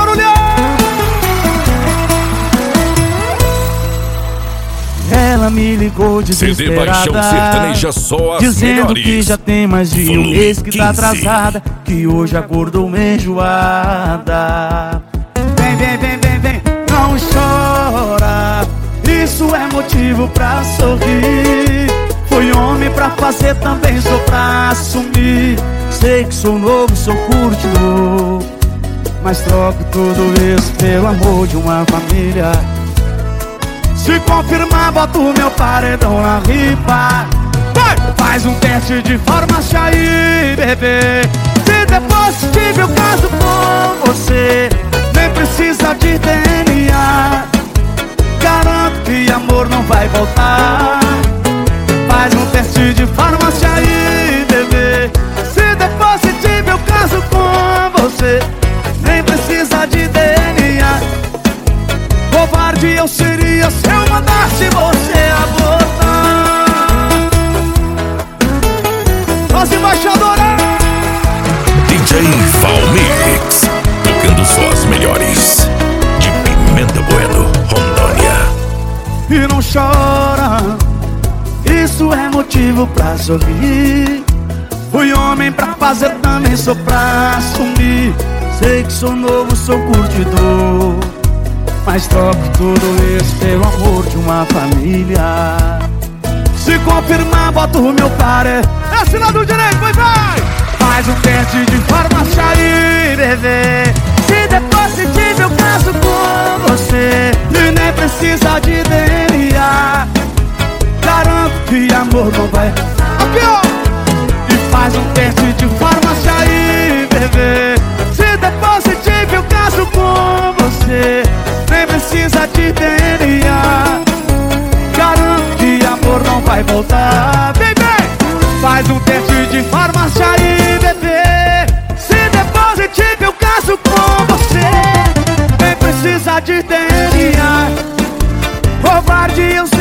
barulhão! Ela me ligou CD Paixão desesperada, Sertaneja, só as dizendo melhores. que já tem mais de um mês que tá atrasada, que hoje acordou enjoada. Vem, vem, vem, vem, vem, não chora, isso é motivo pra sorrir. Foi homem pra fazer, também sou pra assumir. Sei que sou novo, sou curtidor, mas troco tudo isso pelo amor de uma família. Se confirmar, boto o meu paredão na ripa. Faz um teste de farmácia aí, bebê. Se der positivo eu caso com você, nem precisa de DNA. Garanto que amor não vai voltar. Faz um teste de farmácia aí, bebê. Se der positivo eu caso com você, nem precisa de DNA. Covarde eu seria se eu mandasse você abortar. Nós embaixadora DJ Valmix, tocando só as melhores. De Pimenta Bueno, Rondônia. e não chora, isso é motivo pra sorrir. Fui homem pra fazer, também sou pra assumir. Sei que sou novo, sou curtidor, mas troco tudo isso pelo amor de uma família. Se confirmar, boto o meu pare. Esse lado direito, vai! Faz um teste de farmácia aí, bebê. Se der positivo eu caso com você, e nem precisa de DNA. Garanto que amor não vai. Aqui, ó! E faz um teste de farmácia aí, bebê. Se der positivo eu caso com você, nem precisa de DNA. Garanto que amor não vai voltar. Vem, vem! Faz um teste de farmácia aí, bebê. Se der positivo eu caso com você, nem precisa de DNA. Covarde eu sou.